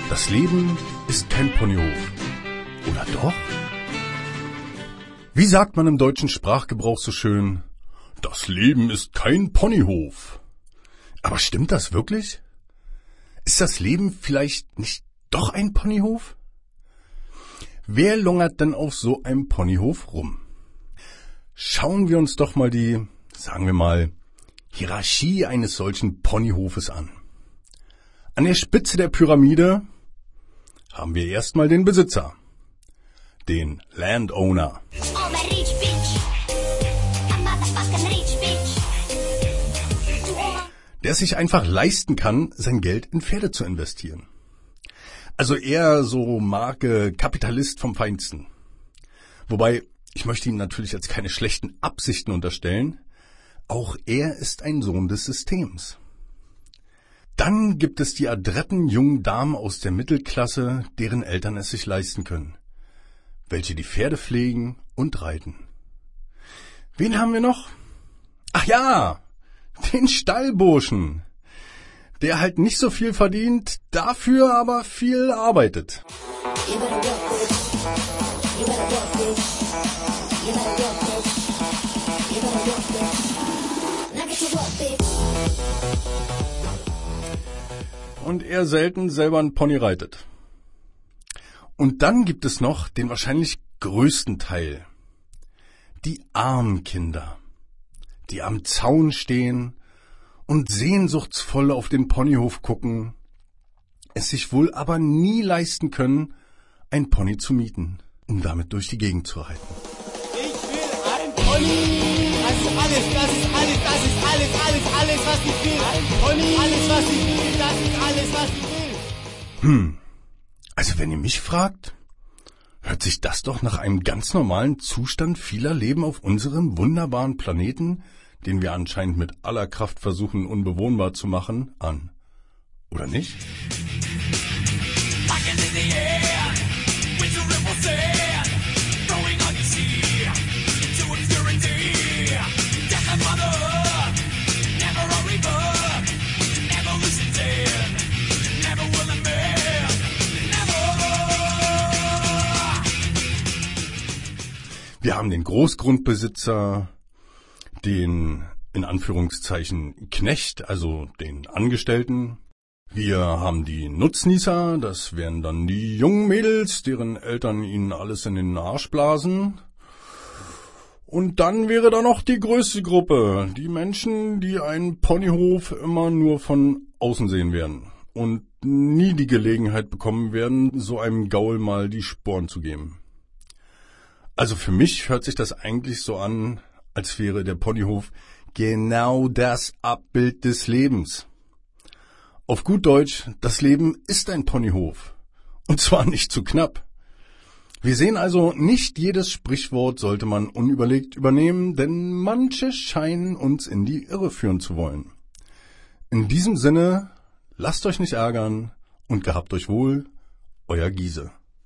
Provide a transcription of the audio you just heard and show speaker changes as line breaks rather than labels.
Das Leben ist kein Ponyhof. Oder doch? Wie sagt man im deutschen Sprachgebrauch so schön? Das Leben ist kein Ponyhof. Aber stimmt das wirklich? Ist das Leben vielleicht nicht doch ein Ponyhof? Wer lungert denn auf so einem Ponyhof rum? Schauen wir uns doch mal die, sagen wir mal, Hierarchie eines solchen Ponyhofes an. An der Spitze der Pyramide haben wir erstmal den Besitzer, den Landowner. Der es sich einfach leisten kann, sein Geld in Pferde zu investieren. Also eher so Marke Kapitalist vom Feinsten. Wobei, ich möchte ihm natürlich jetzt keine schlechten Absichten unterstellen. Auch er ist ein Sohn des Systems. Dann gibt es die adretten jungen Damen aus der Mittelklasse, deren Eltern es sich leisten können, welche die Pferde pflegen und reiten. Wen haben wir noch? Ach ja, den Stallburschen, der halt nicht so viel verdient, dafür aber viel arbeitet. Und er selten selber einen Pony reitet. Und dann gibt es noch den wahrscheinlich größten Teil. Die armen Kinder, die am Zaun stehen und sehnsuchtsvoll auf den Ponyhof gucken, es sich wohl aber nie leisten können, ein Pony zu mieten, um damit durch die Gegend zu reiten.
Ich will ein Pony! Das ist alles, was ich will! Ein Pony! Alles, was ich will, das ist alles, was ich will!
Also wenn ihr mich fragt, hört sich das doch nach einem ganz normalen Zustand vieler Leben auf unserem wunderbaren Planeten, den wir anscheinend mit aller Kraft versuchen unbewohnbar zu machen, an. Oder nicht? Wir haben den Großgrundbesitzer, den in Anführungszeichen Knecht, also den Angestellten. Wir haben die Nutznießer, das wären dann die jungen Mädels, deren Eltern ihnen alles in den Arsch blasen. Und dann wäre da noch die größte Gruppe, die Menschen, die einen Ponyhof immer nur von außen sehen werden und nie die Gelegenheit bekommen werden, so einem Gaul mal die Sporen zu geben. Also für mich hört sich das eigentlich so an, als wäre der Ponyhof genau das Abbild des Lebens. Auf gut Deutsch, das Leben ist ein Ponyhof. Und zwar nicht zu knapp. Wir sehen also, nicht jedes Sprichwort sollte man unüberlegt übernehmen, denn manche scheinen uns in die Irre führen zu wollen. In diesem Sinne, lasst euch nicht ärgern und gehabt euch wohl, euer Giese.